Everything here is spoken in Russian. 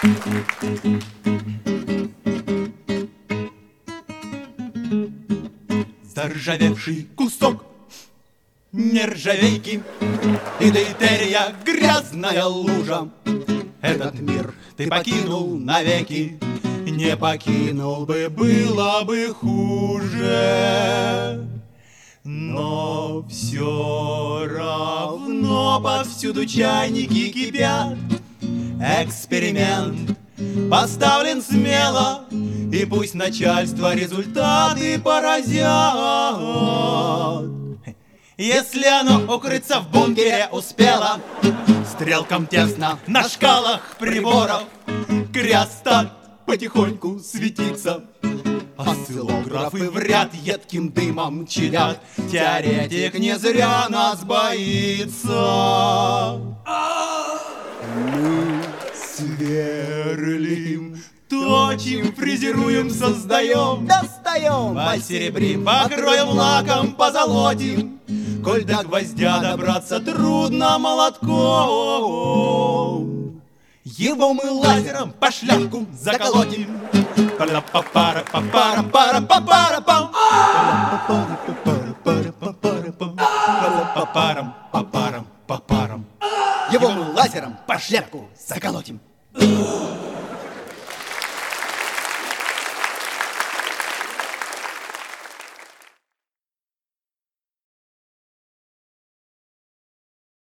Заржавевший кусок нержавейки и дейтерия грязная лужа. Этот мир ты покинул навеки, не покинул бы, было бы хуже. Но все равно повсюду чайники кипят. Эксперимент поставлен смело, и пусть начальство результаты поразят. Если оно укрыться в бункере успело, стрелкам тесно на шкалах приборов, креостат потихоньку светится, осциллографы в ряд едким дымом чадят. Теоретик не зря нас боится. Мы сверлим, точим, фрезеруем, создаем, достаем, посеребрим, покроем лаком, позолотим. Коль до гвоздя добраться трудно молотком, его мы лазером по шляпку заколотим. Его мы лазером по шляпку заколотим.